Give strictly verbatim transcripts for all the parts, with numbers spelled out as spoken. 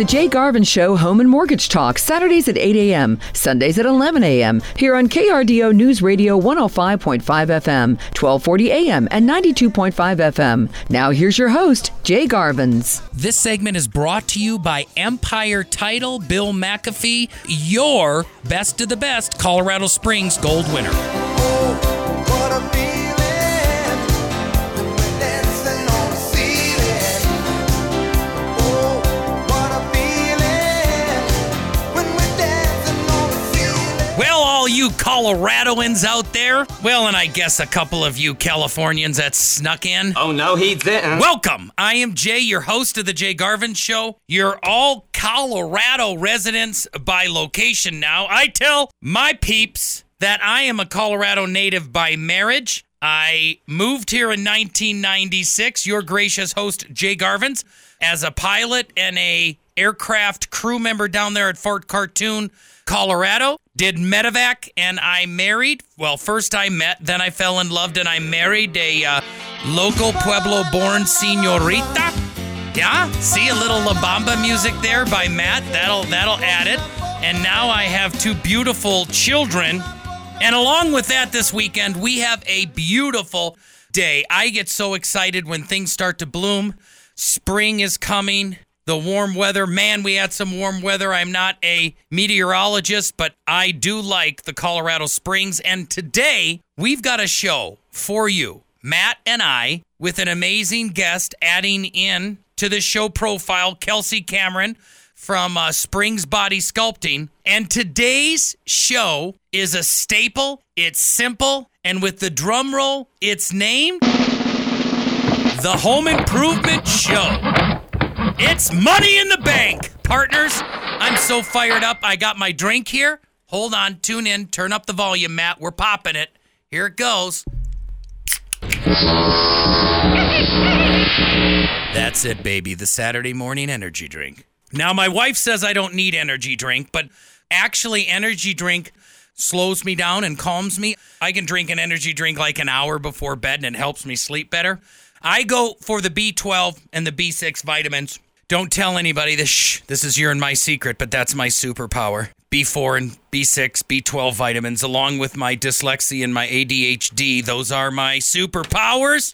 Jay Garvin Show Home and Mortgage Talk, Saturdays at eight a.m., Sundays at eleven a.m., here on K R D O News Radio one oh five point five F M, twelve forty a.m., and ninety-two point five F M. Now here's your host, Jay Garvins. This segment is brought to you by Empire Title, Bill McAfee, your best of the best Colorado Springs Gold winner. Oh, what a feeling when we're dancing on the ceiling. Oh, what a feeling when we're dancing on the ceiling. Well, all you Coloradoans out there, well, and I guess a couple of you Californians that snuck in. Oh, no, he didn't. Welcome. I am Jay, your host of the Jay Garvin Show. You're all Colorado residents by location now. I tell my peeps that I am a Colorado native by marriage. I moved here in nineteen ninety-six, your gracious host, Jay Garvins, as a pilot and a aircraft crew member down there at Fort Cartoon, Colorado. Did medevac, and I married. Well, first I met, then I fell in love, and I married a uh, local Pueblo-born señorita. Yeah, see a little La Bamba music there by Matt. That'll that'll add it. And now I have two beautiful children. And along with that, this weekend, we have a beautiful day. I get so excited when things start to bloom. Spring is coming. The warm weather. Man, we had some warm weather. I'm not a meteorologist, but I do like the Colorado Springs. And today, we've got a show for you, Matt and I, with an amazing guest adding in to the show profile, Kelsey Cameron from uh, Springs Body Sculpting. And today's show is a staple. It's simple. And with the drum roll, it's named The Home Improvement Show. It's money in the bank, partners. I'm so fired up. I got my drink here. Hold on, tune in, turn up the volume, Matt. We're popping it. Here it goes. That's it, baby. The Saturday morning energy drink. Now, my wife says I don't need energy drink, but actually energy drink slows me down and calms me. I can drink an energy drink like an hour before bed, and it helps me sleep better. I go for the B twelve and the B six vitamins. Don't tell anybody this. Shh, this is your and my secret, but that's my superpower. B four and B six, B twelve vitamins, along with my dyslexia and my A D H D. Those are my superpowers.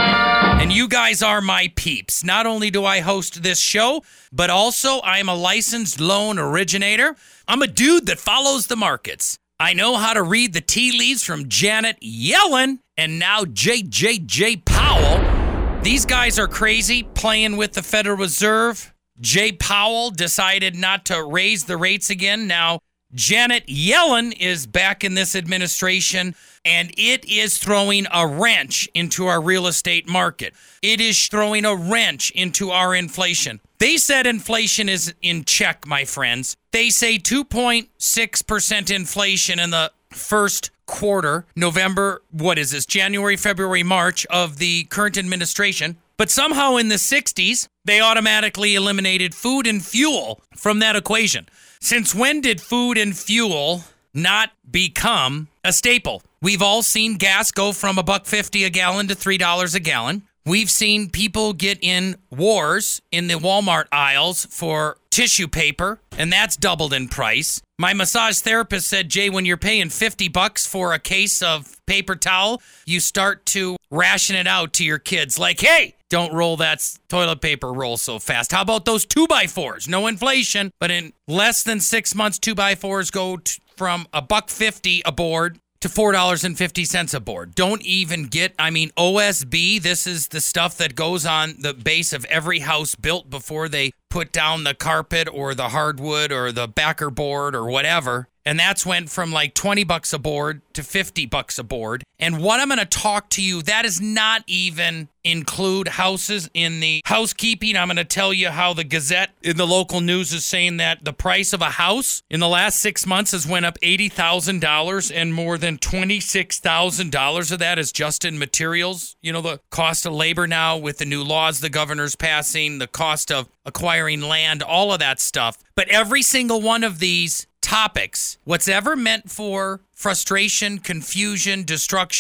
And you guys are my peeps. Not only do I host this show, but also I am a licensed loan originator. I'm a dude that follows the markets. I know how to read the tea leaves from Janet Yellen and now J J J Powell. These guys are crazy, playing with the Federal Reserve. Jay Powell decided not to raise the rates again. Now, Janet Yellen is back in this administration, and it is throwing a wrench into our real estate market. It is throwing a wrench into our inflation. They said inflation is in check, my friends. They say two point six percent inflation in the first quarter, November, what is this, January, February, March of the current administration. But somehow in the sixties, they automatically eliminated food and fuel from that equation. Since when did food and fuel not become a staple? We've all seen gas go from a buck fifty a gallon to three dollars a gallon. We've seen people get in wars in the Walmart aisles for tissue paper, and that's doubled in price. My massage therapist said, Jay, when you're paying fifty bucks for a case of paper towel, you start to ration it out to your kids. Like, hey, don't roll that toilet paper roll so fast. How about those two by fours? No inflation, but in less than six months, two by fours go t- from a buck fifty a board to four dollars and fifty cents a board. Don't even get, I mean, O S B, this is the stuff that goes on the base of every house built before they put down the carpet or the hardwood or the backer board or whatever. And that's went from like twenty bucks a board to fifty bucks a board. And what I'm going to talk to you, that is not even include houses in the housekeeping. I'm going to tell you how the Gazette in the local news is saying that the price of a house in the last six months has went up eighty thousand dollars, and more than twenty-six thousand dollars of that is just in materials. You know, the cost of labor now with the new laws the governor's passing, the cost of acquiring land, all of that stuff. But every single one of these topics, what's ever meant for frustration, confusion, destruction,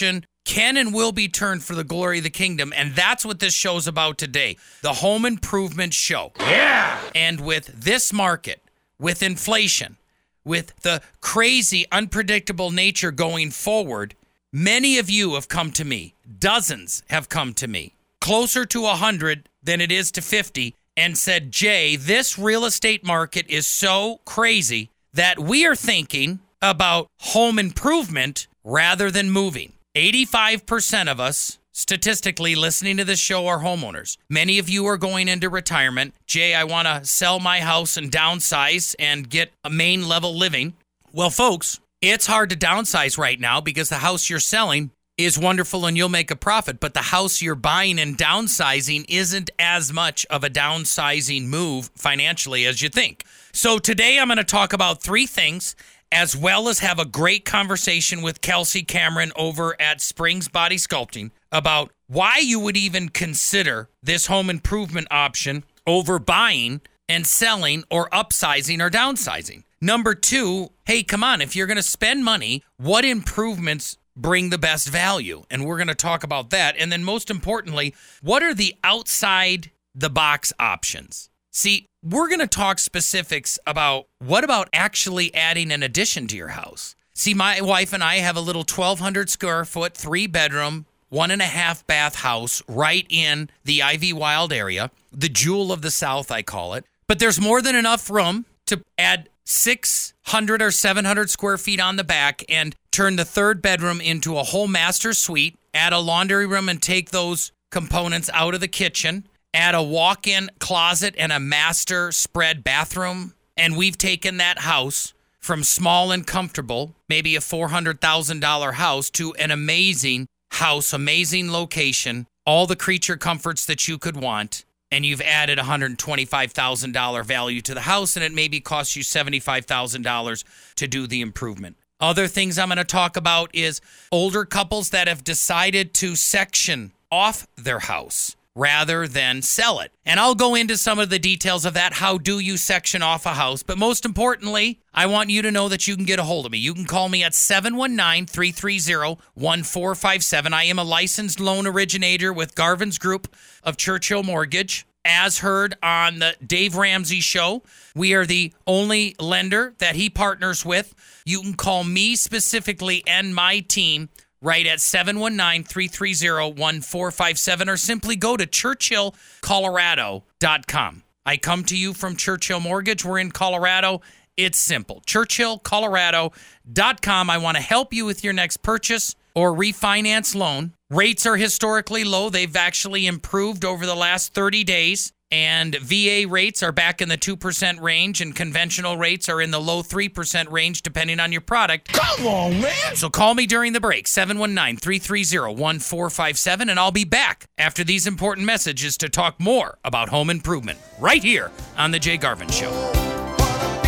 can and will be turned for the glory of the kingdom. And that's what this show's about today. The Home Improvement Show. Yeah. And with this market, with inflation, with the crazy, unpredictable nature going forward, many of you have come to me. Dozens have come to me. Closer to one hundred than it is to fifty. And said, Jay, this real estate market is so crazy that we are thinking about home improvement rather than moving. eighty-five percent of us, statistically, listening to this show are homeowners. Many of you are going into retirement. Jay, I want to sell my house and downsize and get a main level living. Well, folks, it's hard to downsize right now because the house you're selling is wonderful and you'll make a profit, but the house you're buying and downsizing isn't as much of a downsizing move financially as you think. So today I'm going to talk about three things, as well as have a great conversation with Kelsey Cameron over at Springs Body Sculpting about why you would even consider this home improvement option over buying and selling or upsizing or downsizing. Number two, hey, come on, if you're going to spend money, what improvements bring the best value? And we're going to talk about that. And then most importantly, what are the outside the box options? See, we're going to talk specifics about what about actually adding an addition to your house. See, my wife and I have a little twelve hundred square foot, three bedroom, one and a half bath house right in the Ivy Wild area, the jewel of the South, I call it. But there's more than enough room to add six hundred or seven hundred square feet on the back and turn the third bedroom into a whole master suite, add a laundry room and take those components out of the kitchen, add a walk-in closet and a master spread bathroom. And we've taken that house from small and comfortable, maybe a four hundred thousand dollars house, to an amazing house, amazing location, all the creature comforts that you could want. And you've added one hundred twenty-five thousand dollars value to the house, and it maybe costs you seventy-five thousand dollars to do the improvement. Other things I'm going to talk about is older couples that have decided to section off their house rather than sell it. And I'll go into some of the details of that. How do you section off a house? But most importantly, I want you to know that you can get a hold of me. You can call me at seven one nine, three three zero, one four five seven. I am a licensed loan originator with Garvin's Group of Churchill Mortgage. As heard on the Dave Ramsey Show, we are the only lender that he partners with. You can call me specifically and my team right at seven one nine, three three zero, one four five seven, or simply go to churchill colorado dot com. I come to you from Churchill Mortgage. We're in Colorado. It's simple. churchill colorado dot com. I want to help you with your next purchase or refinance loan. Rates are historically low. They've actually improved over the last thirty days. And V A rates are back in the two percent range, and conventional rates are in the low three percent range, depending on your product. Come on, man. So call me during the break, seven one nine, three three zero, one four five seven, and I'll be back after these important messages to talk more about home improvement right here on The Jay Garvin Show. What a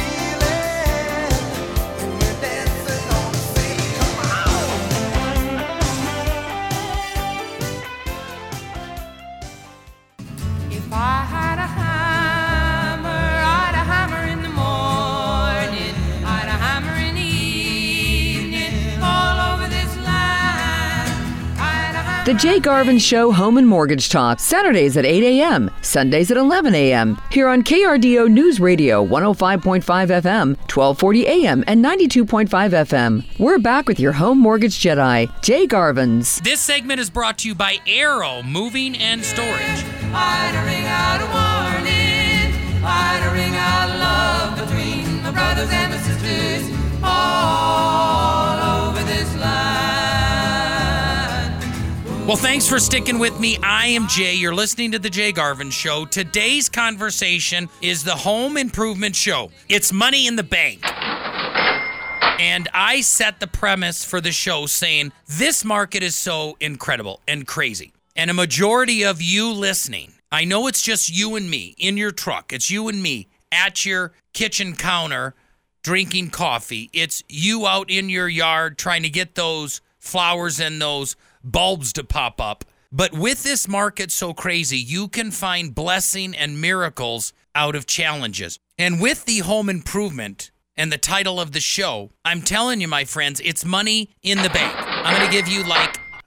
feeling when we're dancing on the sea. Come on. If I had a hammer, I'd a hammer in the morning, I'd a hammer in the evening, all over this land. I'd a hammer. The Jay Garvin Show Home and Mortgage Talk, Saturdays at eight a.m., Sundays at eleven a.m., here on K R D O News Radio one oh five point five F M, twelve forty A M, and ninety-two point five F M. We're back with your home mortgage Jedi, Jay Garvin's. This segment is brought to you by Arrow Moving and Storage. I'd ring out a warning, I'd ring out love between the brothers and the sisters all over this land. Well, thanks for sticking with me. I am Jay. You're listening to The Jay Garvin Show. Today's conversation is the Home Improvement Show. It's money in the bank. And I set the premise for the show saying this market is so incredible and crazy. And a majority of you listening, I know it's just you and me in your truck. It's you and me at your kitchen counter drinking coffee. It's you out in your yard trying to get those flowers and those bulbs to pop up. But with this market so crazy, you can find blessing and miracles out of challenges. And with the home improvement and the title of the show, I'm telling you, my friends, it's money in the bank. I'm going to give you like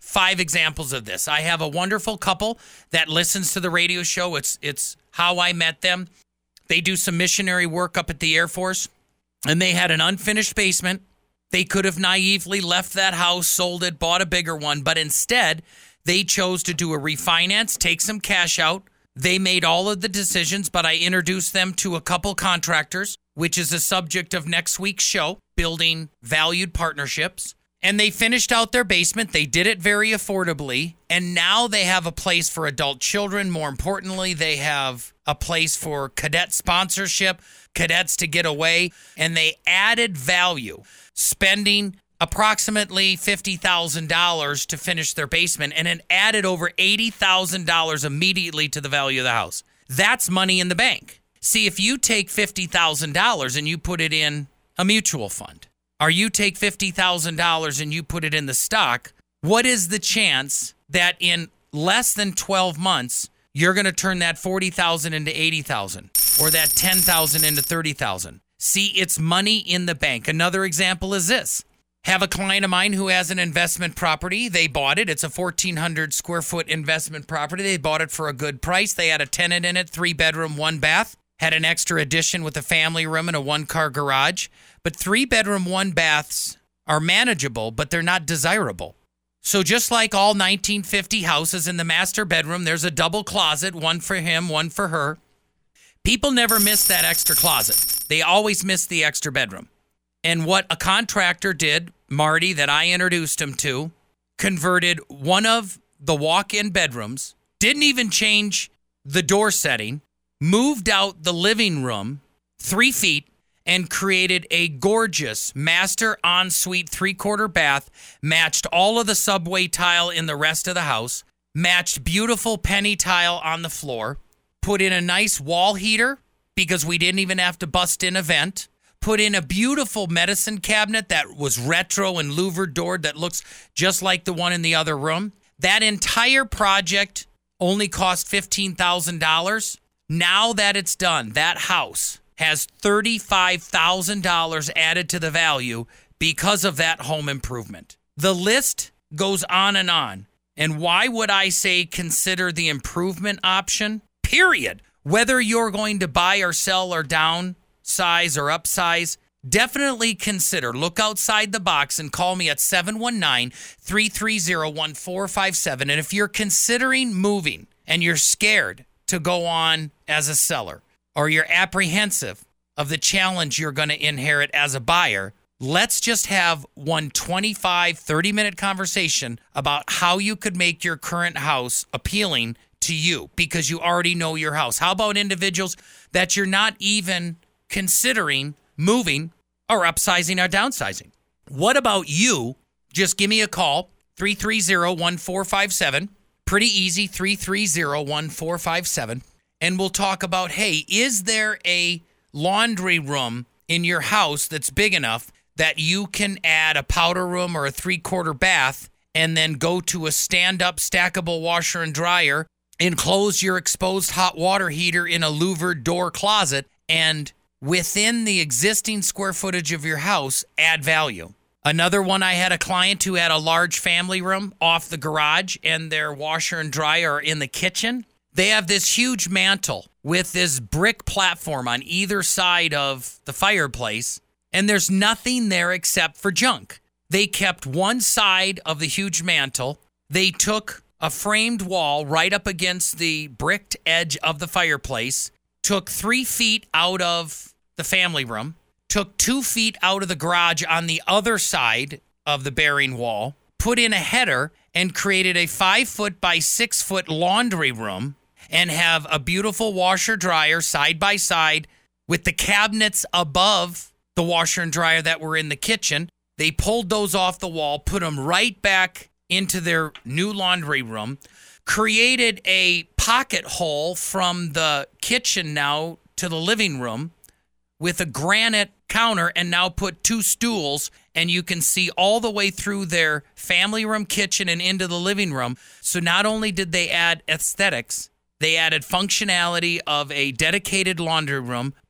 five examples of this. I have a wonderful couple that listens to the radio show. It's it's how I met them. They do some missionary work up at the Air Force, and they had an unfinished basement. They could have naively left that house, sold it, bought a bigger one, but instead they chose to do a refinance, take some cash out. They made all of the decisions, but I introduced them to a couple contractors, which is the subject of next week's show, building valued partnerships. And they finished out their basement. They did it very affordably. And now they have a place for adult children. More importantly, they have a place for cadet sponsorship, cadets to get away. And they added value, spending approximately fifty thousand dollars to finish their basement, and it added over eighty thousand dollars immediately to the value of the house. That's money in the bank. See, if you take fifty thousand dollars and you put it in a mutual fund, or you take fifty thousand dollars and you put it in the stock, what is the chance that in less than twelve months, you're going to turn that forty thousand dollars into eighty thousand dollars or that ten thousand dollars into thirty thousand dollars? See, it's money in the bank. Another example is this. Have a client of mine who has an investment property. They bought it. It's a fourteen hundred square foot investment property. They bought it for a good price. They had a tenant in it, three bedroom, one bath. Had an extra addition with a family room and a one car garage. But three bedroom, one baths are manageable, but they're not desirable. So just like all nineteen fifty houses, in the master bedroom, there's a double closet, one for him, one for her. People never miss that extra closet. They always miss the extra bedroom. And what a contractor did, Marty, that I introduced him to, converted one of the walk-in bedrooms, didn't even change the door setting, moved out the living room three feet, and created a gorgeous master ensuite three-quarter bath, matched all of the subway tile in the rest of the house, matched beautiful penny tile on the floor, put in a nice wall heater because we didn't even have to bust in a vent, put in a beautiful medicine cabinet that was retro and louvered doored that looks just like the one in the other room. That entire project only cost fifteen thousand dollars. Now that it's done, that house has thirty-five thousand dollars added to the value because of that home improvement. The list goes on and on. And why would I say consider the improvement option? Period. Whether you're going to buy or sell or downsize or upsize, definitely consider. Look outside the box and call me at seven one nine, three three zero, one four five seven. And if you're considering moving and you're scared to go on as a seller, or you're apprehensive of the challenge you're going to inherit as a buyer, let's just have one twenty-five, thirty-minute conversation about how you could make your current house appealing to you because you already know your house. How about individuals that you're not even considering moving or upsizing or downsizing? What about you? Just give me a call, three three zero, one four five seven. Pretty easy, three three zero, one four five seven. And we'll talk about, hey, is there a laundry room in your house that's big enough that you can add a powder room or a three-quarter bath and then go to a stand-up stackable washer and dryer, enclose your exposed hot water heater in a louvered door closet, and within the existing square footage of your house, add value. Another one, I had a client who had a large family room off the garage and their washer and dryer are in the kitchen. They have this huge mantle with this brick platform on either side of the fireplace, and there's nothing there except for junk. They kept one side of the huge mantle. They took a framed wall right up against the bricked edge of the fireplace, took three feet out of the family room, took two feet out of the garage on the other side of the bearing wall, put in a header, and created a five foot by six foot laundry room, and have a beautiful washer dryer side by side with the cabinets above the washer and dryer that were in the kitchen. They pulled those off the wall, put them right back into their new laundry room, created a pocket hole from the kitchen now to the living room with a granite counter, and now put two stools, and you can see all the way through their family room, kitchen, and into the living room. So not only did they add aesthetics, they added functionality of a dedicated laundry room,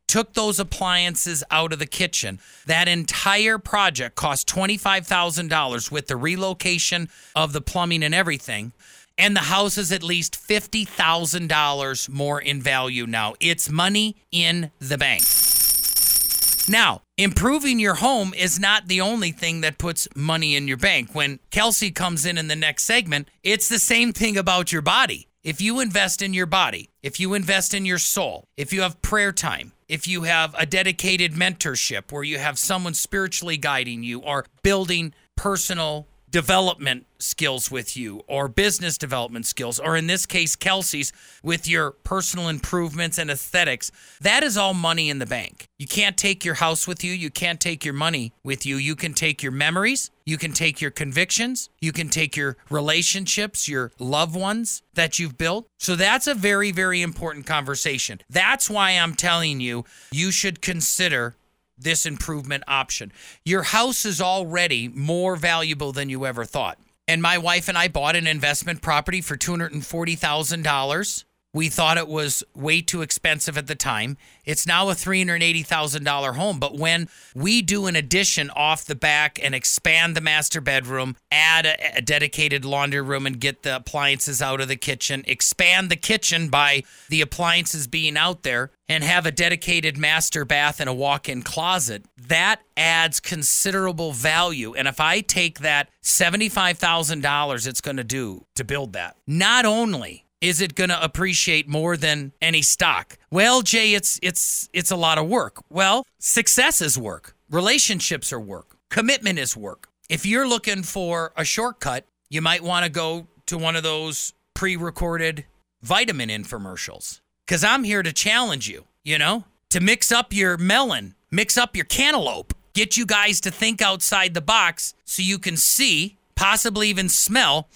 took those appliances out of the kitchen. That entire project cost twenty-five thousand dollars with the relocation of the plumbing and everything. And the house is at least fifty thousand dollars more in value now. It's money in the bank. Now, improving your home is not the only thing that puts money in your bank. When Kelsey comes in in the next segment, it's the same thing about your body. If you invest in your body, if you invest in your soul, if you have prayer time, if you have a dedicated mentorship where you have someone spiritually guiding you or building personal development skills with you or business development skills, or in this case, Kelsey's with your personal improvements and aesthetics, that is all money in the bank. You can't take your house with you. You can't take your money with you. You can take your memories. You can take your convictions. You can take your relationships, your loved ones that you've built. So that's a very, very important conversation. That's why I'm telling you, you should consider this improvement option. Your house is already more valuable than you ever thought. And my wife and I bought an investment property for two hundred forty thousand dollars. We thought it was way too expensive at the time. It's now a three hundred eighty thousand dollars home. But when we do an addition off the back and expand the master bedroom, add a, a dedicated laundry room and get the appliances out of the kitchen, expand the kitchen by the appliances being out there, and have a dedicated master bath and a walk-in closet, that adds considerable value. And if I take that seventy-five thousand dollars it's going to do to build that, not only is it going to appreciate more than any stock? Well, Jay, it's it's it's a lot of work. Well, success is work. Relationships are work. Commitment is work. If you're looking for a shortcut, you might want to go to one of those pre-recorded vitamin infomercials. Because I'm here to challenge you, you know, to mix up your melon, mix up your cantaloupe, get you guys to think outside the box so you can see, possibly even smell,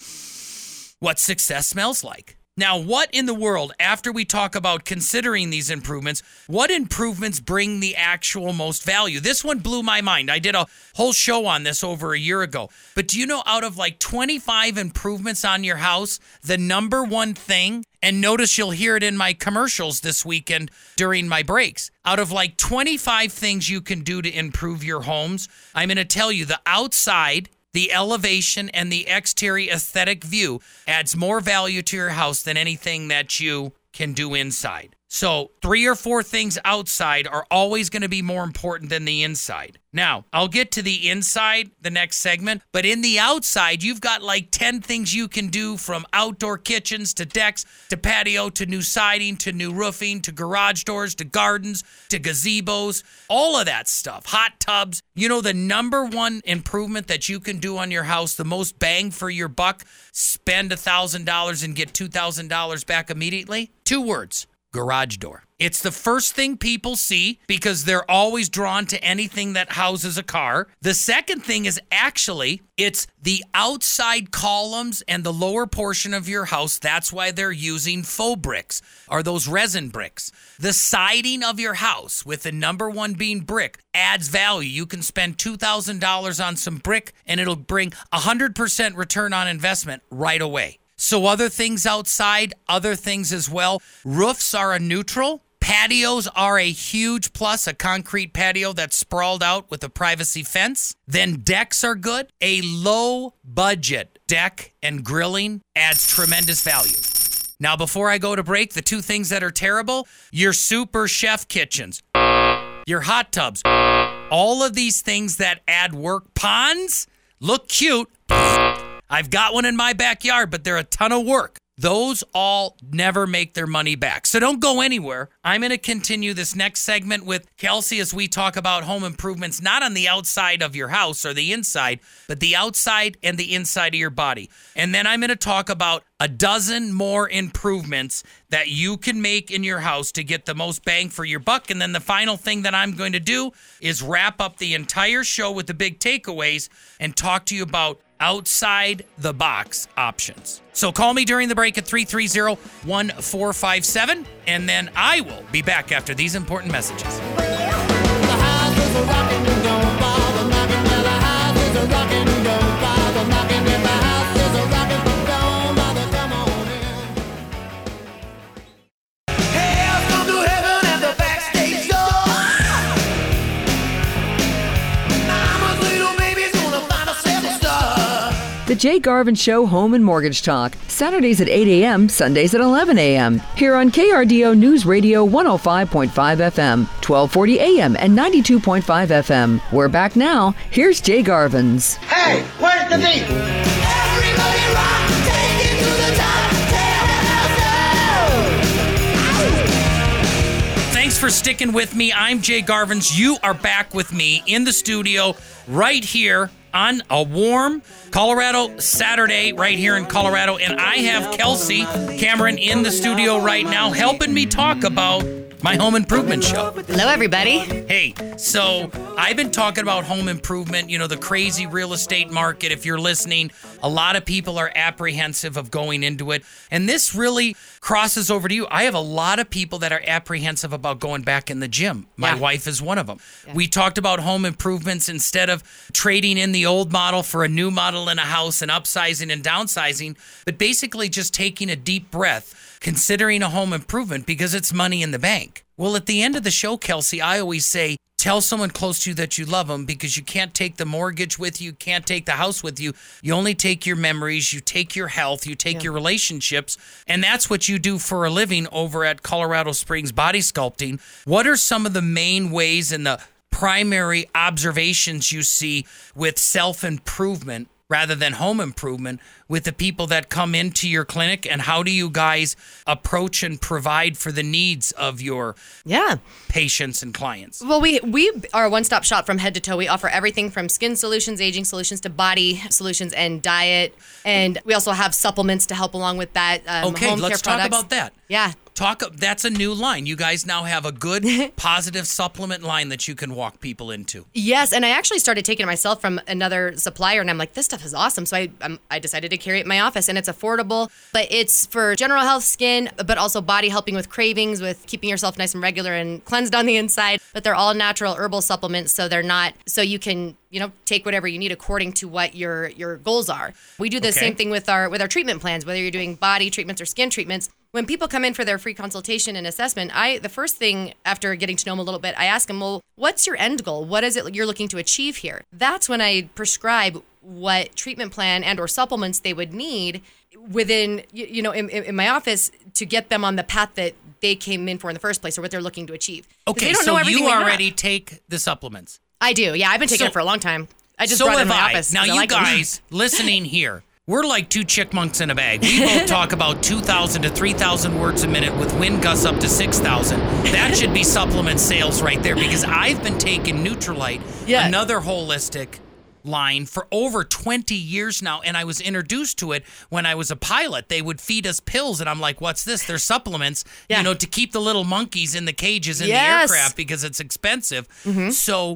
what success smells like. Now, what in the world, after we talk about considering these improvements, what improvements bring the actual most value? This one blew my mind. I did a whole show on this over a year ago. But do you know, out of like twenty-five improvements on your house, the number one thing, and notice you'll hear it in my commercials this weekend during my breaks, out of like twenty-five things you can do to improve your homes, I'm going to tell you the outside, the elevation, and the exterior aesthetic view adds more value to your house than anything that you can do inside. So three or four things outside are always going to be more important than the inside. Now, I'll get to the inside the next segment, but in the outside, you've got like ten things you can do, from outdoor kitchens to decks to patio to new siding to new roofing to garage doors to gardens to gazebos, all of that stuff, hot tubs. You know, the number one improvement that you can do on your house, the most bang for your buck, spend one thousand dollars and get two thousand dollars back immediately? Two words. Garage door. It's the first thing people see because they're always drawn to anything that houses a car. The second thing is actually, it's the outside columns and the lower portion of your house. That's why they're using faux bricks, or those resin bricks. The siding of your house, with the number one being brick, adds value. You can spend two thousand dollars on some brick and it'll bring one hundred percent return on investment right away. So other things outside, other things as well. Roofs are a neutral. Patios are a huge plus, a concrete patio that's sprawled out with a privacy fence. Then decks are good. A low budget deck and grilling adds tremendous value. Now, before I go to break, the two things that are terrible, your super chef kitchens, your hot tubs, all of these things that add work. Ponds look cute. I've got one in my backyard, but they're a ton of work. Those all never make their money back. So don't go anywhere. I'm going to continue this next segment with Kelsey as we talk about home improvements, not on the outside of your house or the inside, but the outside and the inside of your body. And then I'm going to talk about a dozen more improvements that you can make in your house to get the most bang for your buck. And then the final thing that I'm going to do is wrap up the entire show with the big takeaways and talk to you about outside the box options. So call me during the break at three three zero, one four five seven, and then I will be back after these important messages. Hey, I've come to heaven at the backstage door. The Jay Garvin Show Home and Mortgage Talk, Saturdays at eight a.m., Sundays at eleven a.m. Here on K R D O News Radio one oh five point five F M, twelve forty A M and ninety-two point five F M. We're back now. Here's Jay Garvin's. Hey, where's the beat? Everybody rock, take it to the top, Thanks for sticking with me. I'm Jay Garvins. You are back with me in the studio right here on a warm Colorado Saturday right here in Colorado. And I have Kelsey Cameron in the studio right now helping me talk about my home improvement show. Hello, everybody. Hey, so I've been talking about home improvement, you know, the crazy real estate market. If you're listening, a lot of people are apprehensive of going into it. And this really crosses over to you. I have a lot of people that are apprehensive about going back in the gym. My Yeah. wife is one of them. Yeah. We talked about home improvements instead of trading in the old model for a new model in a house and upsizing and downsizing, but basically just taking a deep breath, considering a home improvement because it's money in the bank. Well, at the end of the show, Kelsey, I always say, tell someone close to you that you love them because you can't take the mortgage with you, can't take the house with you. You only take your memories, you take your health, you take Yeah. your relationships, and that's what you do for a living over at Colorado Springs Body Sculpting. What are some of the main ways and the primary observations you see with self-improvement rather than home improvement with the people that come into your clinic, and how do you guys approach and provide for the needs of your Yeah. patients and clients? Well, we we are a one-stop shop from head to toe. We offer everything from skin solutions, aging solutions, to body solutions and diet. And we also have supplements to help along with that. Um, Okay, home let's care talk products. about that. Yeah. Talk. That's a new line. You guys now have a good, positive supplement line that you can walk people into. Yes, and I actually started taking it myself from another supplier, and I'm like, this stuff is awesome. So I um, I decided to carry it in my office, and it's affordable, but it's for general health, skin, but also body, helping with cravings, with keeping yourself nice and regular and cleansed on the inside. But they're all natural herbal supplements, so they're not, so you can, you know, take whatever you need according to what your your goals are. We do the Okay. same thing with our with our treatment plans, whether you're doing body treatments or skin treatments. When people come in for their free consultation and assessment, I the first thing after getting to know them a little bit, I ask them, well, what's your end goal? What is it you're looking to achieve here? That's when I prescribe what treatment plan and or supplements they would need within, you you know, in, in my office to get them on the path that they came in for in the first place, or what they're looking to achieve. 'Cause Okay, they don't so know everything you we have. already take the supplements. I do. Yeah, I've been taking So- it for a long time. I just so brought it in have my I. office. Now, 'cause I you like 'em. guys listening here, we're like two chickmunks in a bag. We both talk about two thousand to three thousand words a minute with wind gusts up to six thousand. That should be supplement sales right there, because I've been taking Nutrilite, Yeah. another holistic line, for over twenty years now, and I was introduced to it when I was a pilot. They would feed us pills, and I'm like, what's this? They're supplements, Yeah. you know, to keep the little monkeys in the cages in Yes. the aircraft because it's expensive. So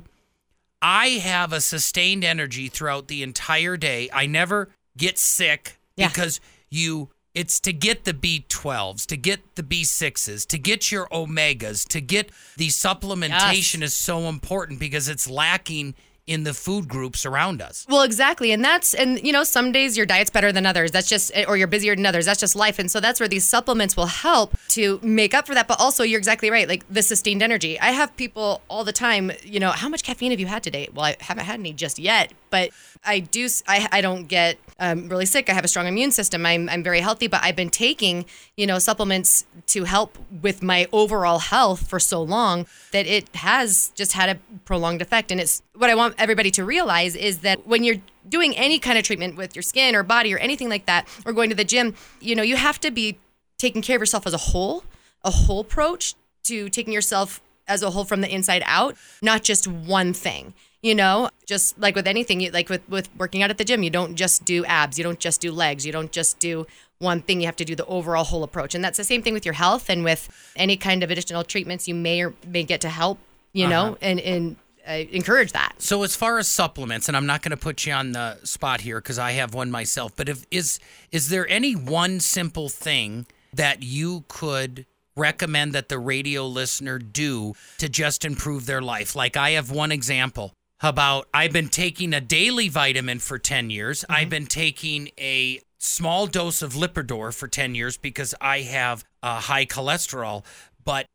I have a sustained energy throughout the entire day. I never get sick Yeah. because you it's to get the B twelves, to get the B sixes, to get your omegas, to get the supplementation is so important because it's lacking in the food groups around us. Well, exactly. And that's, and you know, some days your diet's better than others. That's just, or you're busier than others. That's just life. And so that's where these supplements will help to make up for that. But also, you're exactly right. Like the sustained energy. I have people all the time, you know, how much caffeine have you had today? Well, I haven't had any just yet, but I do, I, I don't get um, really sick. I have a strong immune system. I'm, I'm very healthy, but I've been taking, you know, supplements to help with my overall health for so long that it has just had a prolonged effect. And it's what I want everybody to realize is that when you're doing any kind of treatment with your skin or body or anything like that, or going to the gym, you know, you have to be taking care of yourself as a whole, a whole approach to taking yourself as a whole from the inside out, not just one thing. You know, just like with anything, you, like with, with working out at the gym, you don't just do abs, you don't just do legs, you don't just do one thing, you have to do the overall whole approach. And that's the same thing with your health and with any kind of additional treatments you may or may get to help, you know, and, and uh, encourage that. So as far as supplements, and I'm not going to put you on the spot here because I have one myself, but if is is there any one simple thing that you could recommend that the radio listener do to just improve their life? Like I have one example about I've been taking a daily vitamin for ten years. Mm-hmm. I've been taking a small dose of Lipitor for ten years because I have uh, high cholesterol. But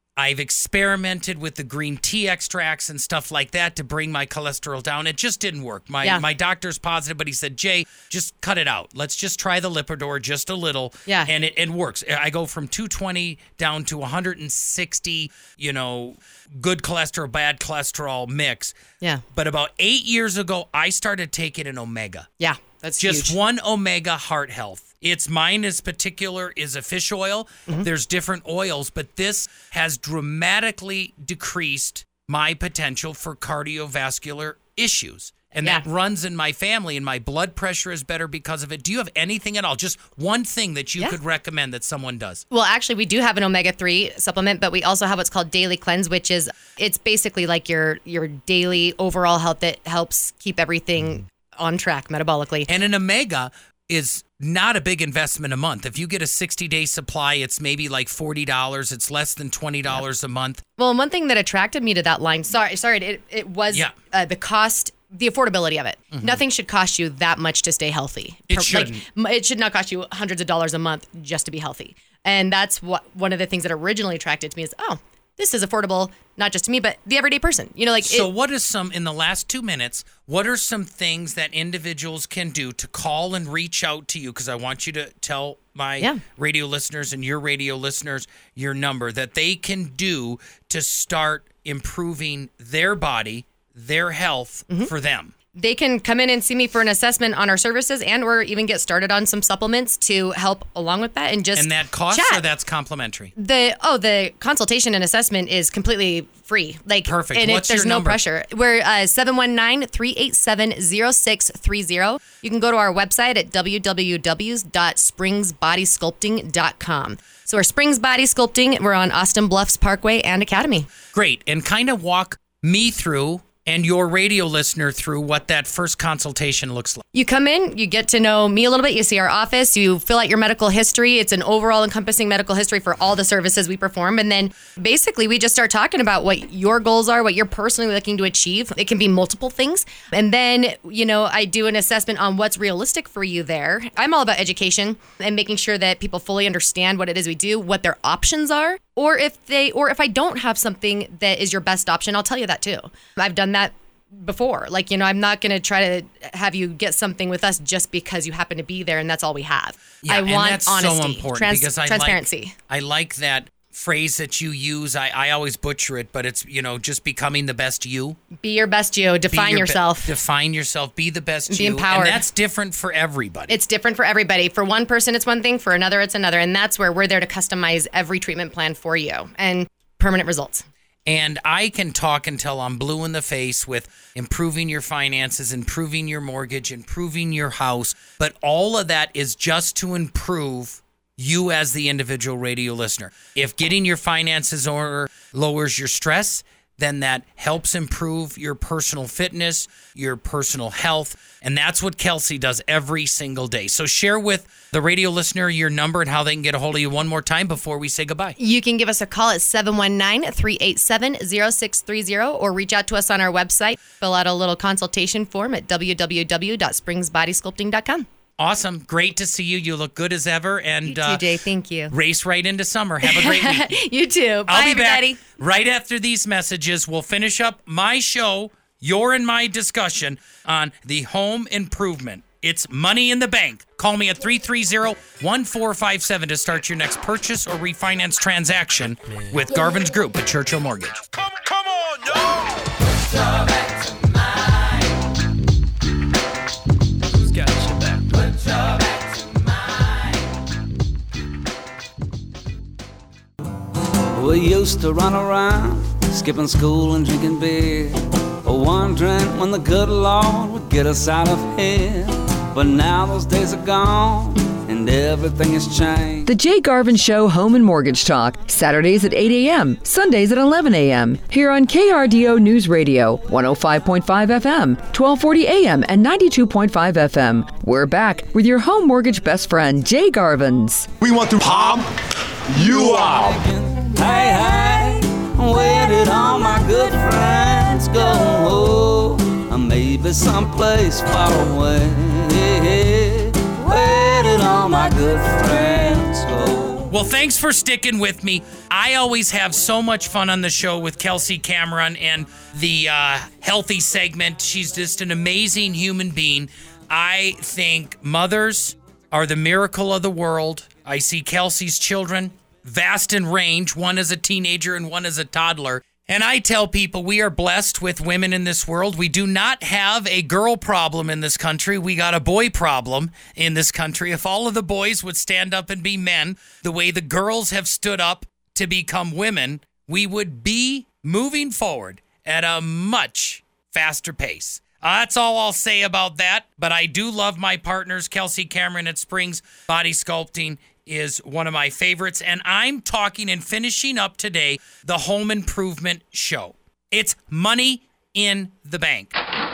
I've experimented with the green tea extracts and stuff like that to bring my cholesterol down. It just didn't work. My Yeah. my doctor's positive, but he said, Jay, just cut it out. Let's just try the Lipitor just a little. Yeah. And it, it works. I go from two twenty down to one hundred sixty, you know, good cholesterol, bad cholesterol mix. Yeah. But about eight years ago, I started taking an Omega. Yeah. That's Just huge. one Omega Heart Health. It's mine is particular is a fish oil. Mm-hmm. There's different oils, but this has dramatically decreased my potential for cardiovascular issues. And Yeah. that runs in my family, and my blood pressure is better because of it. Do you have anything at all? Just one thing that you Yeah. could recommend that someone does? Well, actually, we do have an omega three supplement, but we also have what's called Daily Cleanse, which is it's basically like your your daily overall health that helps keep everything on track metabolically. And an Omega is not a big investment a month. If you get a sixty-day supply, it's maybe like forty dollars. It's less than twenty dollars a month. Well, and one thing that attracted me to that line, sorry, sorry, it, it was Yeah. uh, the cost, the affordability of it. Nothing should cost you that much to stay healthy. It Per- shouldn't. Like, m- it should not cost you hundreds of dollars a month just to be healthy. And that's what one of the things that originally attracted to me is, oh, this is affordable, not just to me, but the everyday person. You know, like So it, what is some, in the last two minutes, what are some things that individuals can do to call and reach out to you? Because I want you to tell my Yeah. radio listeners and your radio listeners your number that they can do to start improving their body, their health Mm-hmm. for them. they can come in and see me for an assessment on our services and or even get started on some supplements to help along with that and just And that costs chat. or that's complimentary? The oh the consultation and assessment is completely free. Like Perfect. And What's if there's your no number? pressure. We're uh, seven one nine, three eight seven, zero six three zero. You can go to our website at w w w dot springs body sculpting dot com. So we're Springs Body Sculpting. We're on Austin Bluffs Parkway and Academy. Great. And kind of walk me through and your radio listener through what that first consultation looks like. You come in, you get to know me a little bit, you see our office, you fill out your medical history. It's an overall encompassing medical history for all the services we perform. And then basically we just start talking about what your goals are, what you're personally looking to achieve. It can be multiple things. And then, you know, I do an assessment on what's realistic for you there. I'm all about education and making sure that people fully understand what it is we do, what their options are. Or if they, or if I don't have something that is your best option, I'll tell you that too. I've done that before. Like, you know, I'm not going to try to have you get something with us just because you happen to be there and that's all we have. I and want that's honesty, so important trans- because I transparency. Like, I like that phrase that you use. I, I always butcher it, but it's, you know, just becoming the best you. Be your best you. Be Define your be- yourself. define yourself. Be the best Be you. empowered. And that's different for everybody. It's different for everybody. For one person, it's one thing. For another, it's another. And that's where we're there to customize every treatment plan for you and permanent results. And I can talk until I'm blue in the face with improving your finances, improving your mortgage, improving your house. But all of that is just to improve you as the individual radio listener. If getting your finances in order lowers your stress, then that helps improve your personal fitness, your personal health. And that's what Kelsey does every single day. So share with the radio listener your number and how they can get a hold of you one more time before we say goodbye. You can give us a call at seven one nine, three eight seven, zero six three zero or reach out to us on our website. Fill out a little consultation form at w w w dot springs body sculpting dot com. Awesome. Great to see you. You look good as ever. And You too, uh, Jay. Thank you. race right into summer. Have a great week. You too. Bye, I'll be everybody. back right after these messages. We'll finish up my show, your and my discussion on the home improvement. It's money in the bank. Call me at three three zero, one four five seven to start your next purchase or refinance transaction with Garvin's Group at Churchill Mortgage. Come, come on, y'all. We used to run around, skipping school and drinking beer, wondering when the good Lord would get us out of here. But now those days are gone, and everything has changed. The Jay Garvin Show Home and Mortgage Talk, Saturdays at eight a.m., Sundays at eleven a.m., here on K R D O News Radio, one oh five point five F M, twelve forty A M, and ninety-two point five F M. We're back with your home mortgage best friend, Jay Garvins. We want to palm you out. Hey, hey, where did all my good friends go? Or maybe someplace far away. Where did all my good friends go? Well, thanks for sticking with me. I always have so much fun on the show with Kelsey Cameron and the uh, healthy segment. She's just an amazing human being. I think mothers are the miracle of the world. I see Kelsey's children, vast in range. One is a teenager and one is a toddler. And I tell people we are blessed with women in this world. We do not have a girl problem in this country. We got a boy problem in this country. If all of the boys would stand up and be men, the way the girls have stood up to become women, we would be moving forward at a much faster pace. Uh, that's all I'll say about that. But I do love my partners. Kelsey Cameron at Springs Body Sculpting is one of my favorites. And I'm talking and finishing up today the home improvement show. It's money in the bank.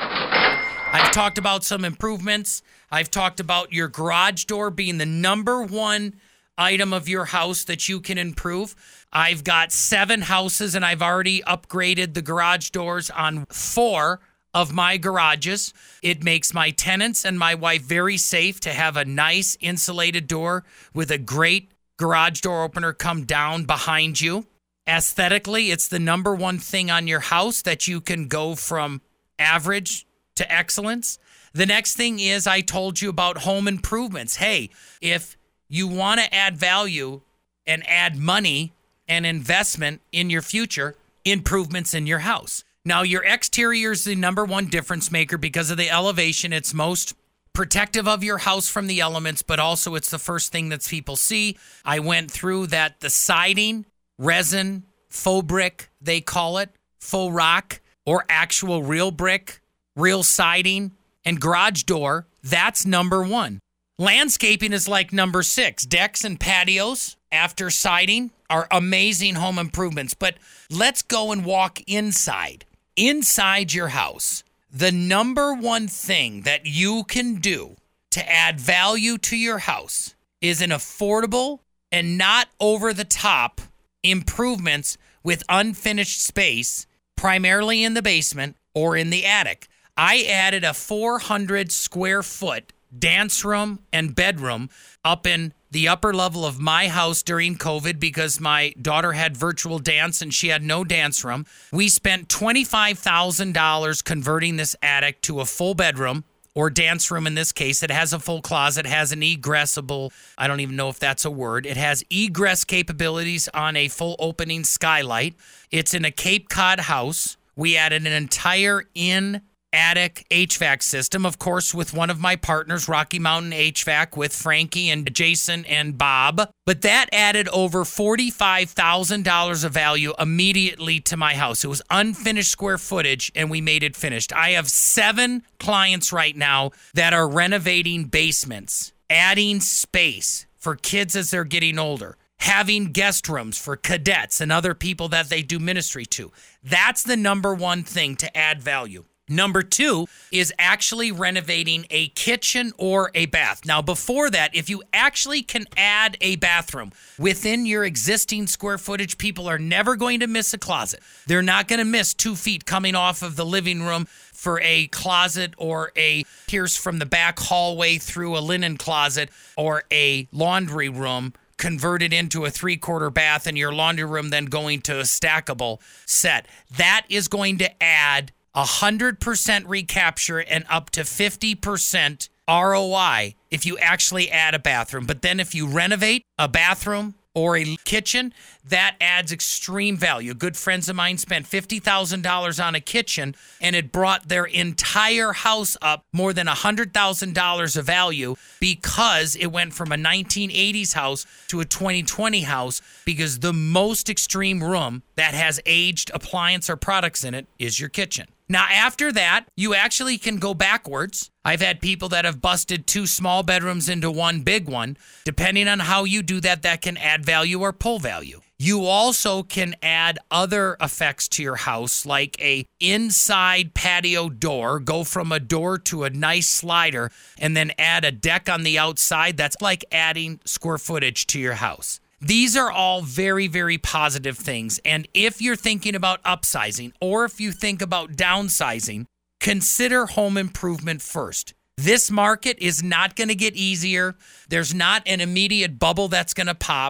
I've talked about some improvements. I've talked about your garage door being the number one item of your house that you can improve. I've got seven houses and I've already upgraded the garage doors on four of my garages. It makes my tenants and my wife very safe to have a nice insulated door with a great garage door opener come down behind you. Aesthetically, it's the number one thing on your house that you can go from average to excellence. The next thing is I told you about home improvements. Hey, if you want to add value and add money and investment in your future, improvements in your house. Now, your exterior is the number one difference maker because of the elevation. It's most protective of your house from the elements, but also it's the first thing that people see. I went through that the siding, resin, faux brick, they call it, faux rock, or actual real brick, real siding, and garage door, that's number one. Landscaping is like number six. Decks and patios after siding are amazing home improvements, but let's go and walk inside. Inside your house, the number one thing that you can do to add value to your house is an affordable and not over-the-top improvements with unfinished space, primarily in the basement or in the attic. I added a four hundred square foot dance room and bedroom up in the upper level of my house during COVID because my daughter had virtual dance and she had no dance room. We spent twenty-five thousand dollars converting this attic to a full bedroom or dance room in this case. It has a full closet, has an egressable, I don't even know if that's a word. It has egress capabilities on a full opening skylight. It's in a Cape Cod house. We added an entire in attic H V A C system, of course, with one of my partners, Rocky Mountain H V A C, with Frankie and Jason and Bob. But that added over forty-five thousand dollars of value immediately to my house. It was unfinished square footage, and we made it finished. I have seven clients right now that are renovating basements, adding space for kids as they're getting older, having guest rooms for cadets and other people that they do ministry to. That's the number one thing to add value. Number two is actually renovating a kitchen or a bath. Now, before that, if you actually can add a bathroom within your existing square footage, people are never going to miss a closet. They're not going to miss two feet coming off of the living room for a closet or a pierce from the back hallway through a linen closet or a laundry room converted into a three-quarter bath and your laundry room then going to a stackable set. That is going to add one hundred percent recapture and up to fifty percent R O I if you actually add a bathroom. But then if you renovate a bathroom or a kitchen, that adds extreme value. Good friends of mine spent fifty thousand dollars on a kitchen, and it brought their entire house up more than one hundred thousand dollars of value because it went from a nineteen eighties house to a twenty twenty house, because the most extreme room that has aged appliance or products in it is your kitchen. Now, after that, you actually can go backwards. I've had people that have busted two small bedrooms into one big one. Depending on how you do that, that can add value or pull value. You also can add other effects to your house, like a inside patio door, go from a door to a nice slider, and then add a deck on the outside. That's like adding square footage to your house. These are all very, very positive things. And if you're thinking about upsizing or if you think about downsizing, consider home improvement first. This market is not going to get easier. There's not an immediate bubble that's going to pop.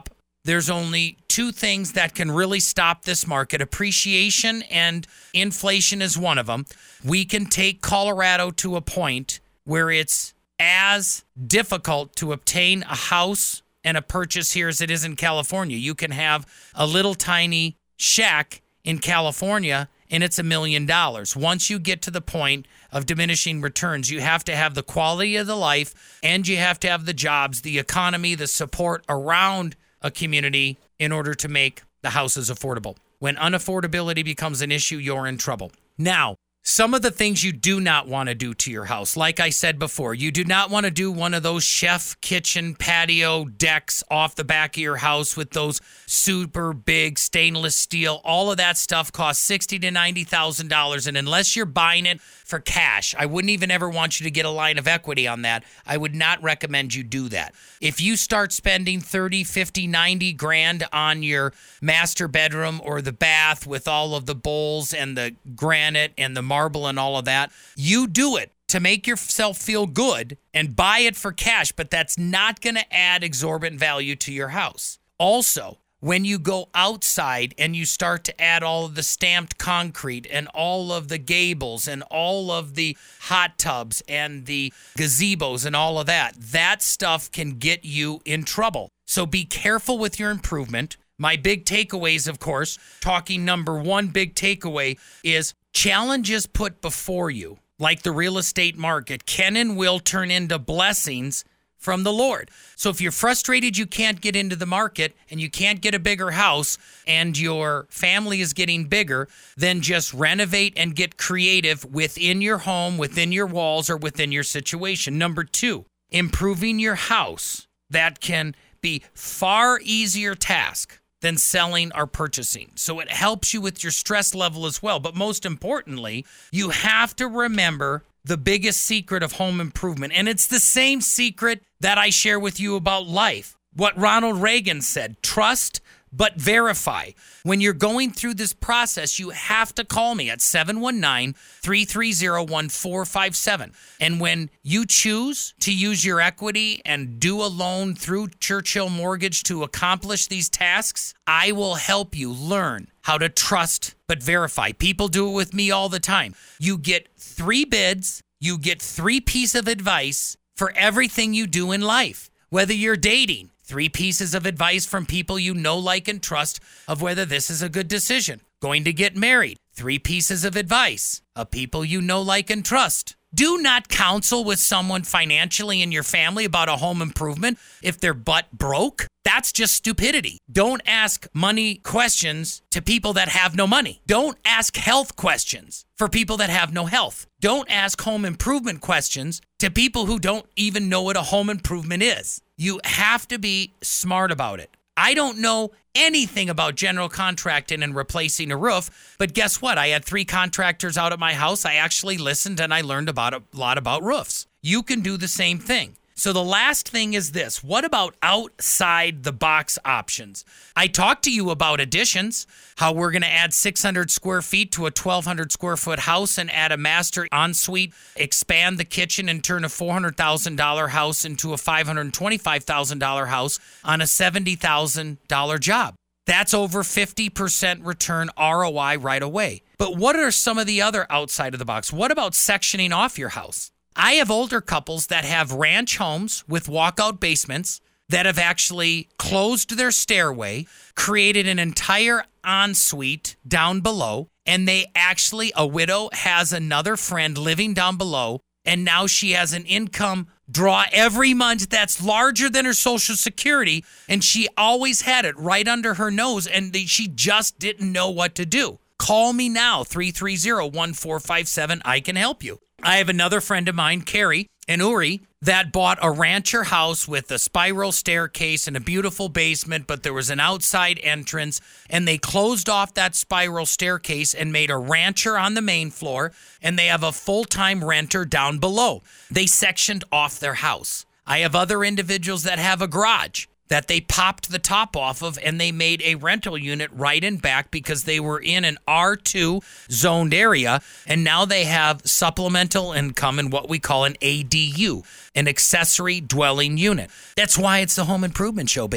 there's only two things that can really stop this market. Appreciation and inflation is one of them. We can take Colorado to a point where it's as difficult to obtain a house and a purchase here as it is in California. You can have a little tiny shack in California and it's a million dollars. Once you get to the point of diminishing returns, you have to have the quality of the life and you have to have the jobs, the economy, the support around a community in order to make the houses affordable. When unaffordability becomes an issue, you're in trouble. Now, some of the things you do not want to do to your house, like I said before, you do not want to do one of those chef kitchen patio decks off the back of your house with those super big stainless steel. All of that stuff costs sixty thousand to ninety thousand dollars, and unless you're buying it for cash, I wouldn't even ever want you to get a line of equity on that. I would not recommend you do that. If you start spending thirty, fifty, ninety grand on your master bedroom or the bath with all of the bowls and the granite and the marble and all of that, you do it to make yourself feel good and buy it for cash, but that's not going to add exorbitant value to your house. Also, when you go outside and you start to add all of the stamped concrete and all of the gables and all of the hot tubs and the gazebos and all of that, that stuff can get you in trouble. So be careful with your improvement. My big takeaways, of course, talking number one big takeaway is challenges put before you, like the real estate market, can and will turn into blessings from the Lord. So if you're frustrated you can't get into the market and you can't get a bigger house and your family is getting bigger, then just renovate and get creative within your home, within your walls, or within your situation. Number two, improving your house. That can be far easier task than selling or purchasing. So it helps you with your stress level as well. But most importantly, you have to remember the biggest secret of home improvement. And it's the same secret that I share with you about life. What Ronald Reagan said, trust but verify. When you're going through this process, you have to call me at seven one nine, three three zero, one four five seven. And when you choose to use your equity and do a loan through Churchill Mortgage to accomplish these tasks, I will help you learn how to trust but verify. People do it with me all the time. You get three bids, you get three pieces of advice for everything you do in life. Whether you're dating, three pieces of advice from people you know, like, and trust of whether this is a good decision. Going to get married, three pieces of advice of people you know, like, and trust. Do not counsel with someone financially in your family about a home improvement if their butt broke. That's just stupidity. Don't ask money questions to people that have no money. Don't ask health questions for people that have no health. Don't ask home improvement questions to people who don't even know what a home improvement is. You have to be smart about it. I don't know anything about general contracting and replacing a roof, but guess what? I had three contractors out at my house. I actually listened and I learned about a lot about roofs. You can do the same thing. So the last thing is this. What about outside the box options? I talked to you about additions, how we're going to add six hundred square feet to a twelve hundred square foot house and add a master ensuite, expand the kitchen and turn a four hundred thousand dollars house into a five hundred twenty-five thousand dollars house on a seventy thousand dollars job. That's over fifty percent return R O I right away. But what are some of the other outside of the box? What about sectioning off your house? I have older couples that have ranch homes with walkout basements that have actually closed their stairway, created an entire ensuite down below, and they actually, a widow has another friend living down below, and now she has an income draw every month that's larger than her Social Security, and she always had it right under her nose, and they, she just didn't know what to do. Call me now, three three zero, one four five seven. I can help you. I have another friend of mine, Carrie and Uri, that bought a rancher house with a spiral staircase and a beautiful basement, but there was an outside entrance, and they closed off that spiral staircase and made a rancher on the main floor, and they have a full-time renter down below. They sectioned off their house. I have other individuals that have a garage that they popped the top off of, and they made a rental unit right in back because they were in an R two zoned area, and now they have supplemental income in what we call an A D U, an accessory dwelling unit. That's why it's the Home Improvement Show, baby.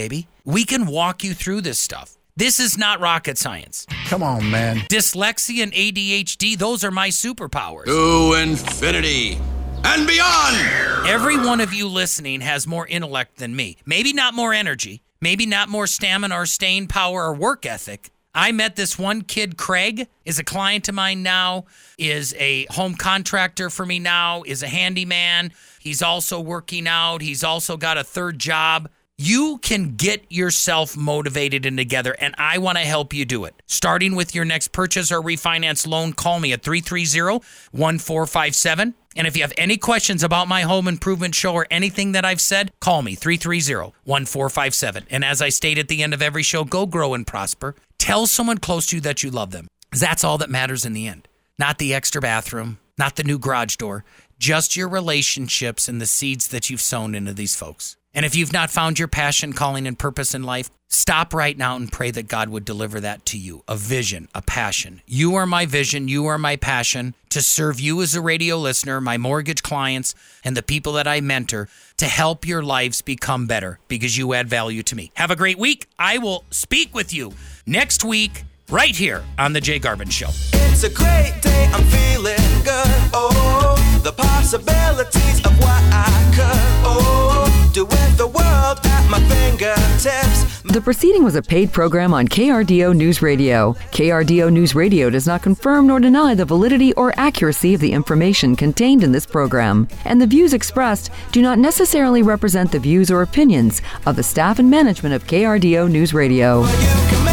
We can walk you through this stuff. This is not rocket science. Come on, man. Dyslexia and A D H D, those are my superpowers. To infinity and beyond. Every one of you listening has more intellect than me. Maybe not more energy, maybe not more stamina or staying power or work ethic. I met this one kid, Craig, is a client of mine now, is a home contractor for me now, is a handyman. He's also working out. He's also got a third job. You can get yourself motivated and together, and I want to help you do it. Starting with your next purchase or refinance loan, call me at three three zero, one four five seven. And if you have any questions about my home improvement show or anything that I've said, call me, three three zero, one four five seven. And as I state at the end of every show, go grow and prosper. Tell someone close to you that you love them. That's all that matters in the end. Not the extra bathroom, not the new garage door, just your relationships and the seeds that you've sown into these folks. And if you've not found your passion, calling, and purpose in life, stop right now and pray that God would deliver that to you. A vision, a passion. You are my vision. You are my passion to serve you as a radio listener, my mortgage clients, and the people that I mentor to help your lives become better because you add value to me. Have a great week. I will speak with you next week right here on The Jay Garvin Show. It's a great day, I'm feeling good. Oh, the possibilities of what I could, oh, do with the world at my fingertips. The proceeding was a paid program on K R D O News Radio. K R D O News Radio does not confirm nor deny the validity or accuracy of the information contained in this program, and the views expressed do not necessarily represent the views or opinions of the staff and management of K R D O News Radio. You can